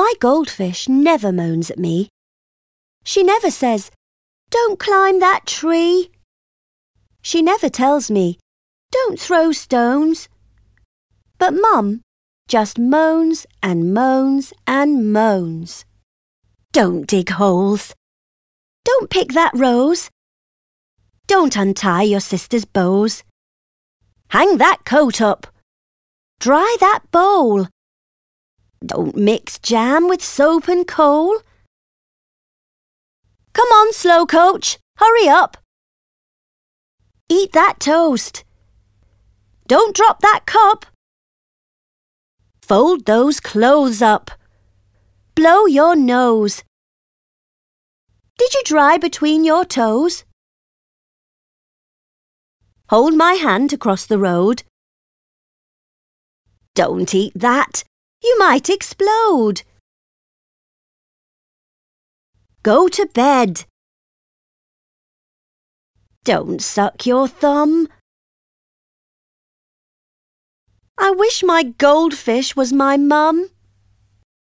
My goldfish never moans at me. She never says, "Don't climb that tree." She never tells me, "Don't throw stones." But Mum just moans and moans and moans. "Don't dig holes. Don't pick that rose. Don't untie your sister's bows. Hang that coat up. Dry that bowl. Don't mix jam with soap and coal. Come on, slow coach, hurry up. Eat that toast. Don't drop that cup. Fold those clothes up. Blow your nose. Did you dry between your toes? Hold my hand to cross the road. Don't eat that. You might explode. Go to bed. Don't suck your thumb. I wish my goldfish was my mum.